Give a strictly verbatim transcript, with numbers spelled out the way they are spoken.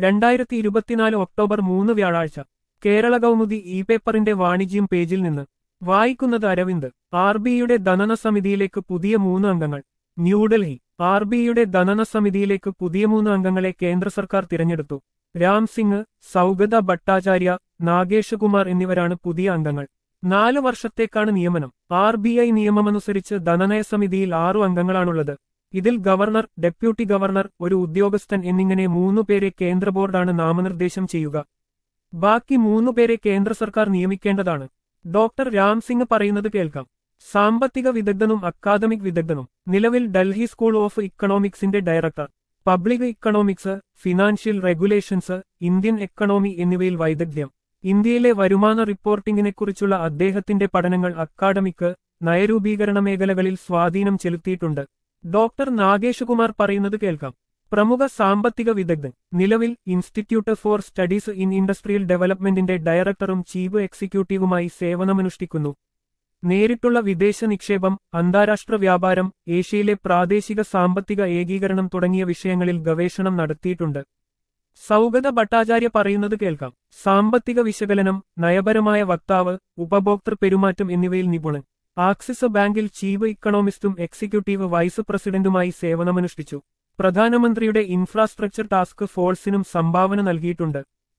രണ്ടായിരത്തി ഇരുപത്തിനാല് ഒക്ടോബർ മൂന്ന് വ്യാഴാഴ്ച കേരള കൗമുദി ഇ പേപ്പറിന്റെ വാണിജ്യം പേജിൽ നിന്ന് വായിക്കുന്നത് അരവിന്ദ്. ആർ ബിയുടെ ധനന സമിതിയിലേക്ക് പുതിയ മൂന്ന് അംഗങ്ങൾ. ന്യൂഡൽഹി. ആർ ബിയുടെ ധനന സമിതിയിലേക്ക് പുതിയ മൂന്ന് അംഗങ്ങളെ കേന്ദ്ര സർക്കാർ തിരഞ്ഞെടുത്തു. രാം സിംഗ്, സൗഗത ഭട്ടാചാര്യ, നാഗേഷ് കുമാർ എന്നിവരാണ് പുതിയ അംഗങ്ങൾ. നാല് വർഷത്തേക്കാണ് നിയമനം. ആർ ബി ഐ നിയമമനുസരിച്ച് ധനനയ സമിതിയിൽ ആറു അംഗങ്ങളാണുള്ളത്. ഇതിൽ ഗവർണർ, ഡെപ്യൂട്ടി ഗവർണർ, ഒരു ഉദ്യോഗസ്ഥൻ എന്നിങ്ങനെ മൂന്നുപേരെ കേന്ദ്ര ബോർഡാണ് നാമനിർദ്ദേശം ചെയ്യുക. ബാക്കി മൂന്നുപേരെ കേന്ദ്ര സർക്കാർ നിയമിക്കേണ്ടതാണ്. ഡോക്ടർ രാം സിംഗ് പറയുന്നത് കേൾക്കാം. സാമ്പത്തിക വിദഗ്ധനും അക്കാദമിക് വിദഗ്ധനും. നിലവിൽ ഡൽഹി സ്കൂൾ ഓഫ് ഇക്കണോമിക്സിന്റെ director. Public economics, financial regulations, Indian economy എന്നിവയിൽ വൈദഗ്ധ്യം. ഇന്ത്യയിലെ വരുമാന റിപ്പോർട്ടിംഗിനെക്കുറിച്ചുള്ള അദ്ദേഹത്തിന്റെ പഠനങ്ങൾ അക്കാഡമിക്, നയരൂപീകരണ മേഖലകളിൽ സ്വാധീനം ചെലുത്തിയിട്ടുണ്ട്. ഡോക്ടർ നാഗേഷ് കുമാർ പറയുന്നത് കേൾക്കാം. പ്രമുഖ സാമ്പത്തിക വിദഗ്ധൻ. നിലവിൽ institute for studies in industrial ഡെവലപ്മെന്റിന്റെ ഡയറക്ടറും ചീഫ് എക്സിക്യൂട്ടീവുമായി സേവനമനുഷ്ഠിക്കുന്നു. നേരിട്ടുള്ള വിദേശ നിക്ഷേപം, അന്താരാഷ്ട്ര വ്യാപാരം, ഏഷ്യയിലെ പ്രാദേശിക സാമ്പത്തിക ഏകീകരണം തുടങ്ങിയ വിഷയങ്ങളിൽ ഗവേഷണം നടത്തിയിട്ടുണ്ട്. സൗഗത ഭട്ടാചാര്യ പറയുന്നത് കേൾക്കാം. സാമ്പത്തിക വിശകലനം, നയപരമായ വക്താവ്, ഉപഭോക്തൃ പെരുമാറ്റം എന്നിവയിൽ നിപുണൻ. ആക്സിസ് ബാങ്കിൽ ചീഫ് ഇക്കണോമിസ്റ്റും എക്സിക്യൂട്ടീവ് വൈസ് പ്രസിഡന്റുമായി സേവനമനുഷ്ഠിച്ചു. പ്രധാനമന്ത്രിയുടെ ഇൻഫ്രാസ്ട്രക്ചർ ടാസ്ക് ഫോഴ്സിനും സംഭാവന നൽകിയിട്ടുണ്ട്.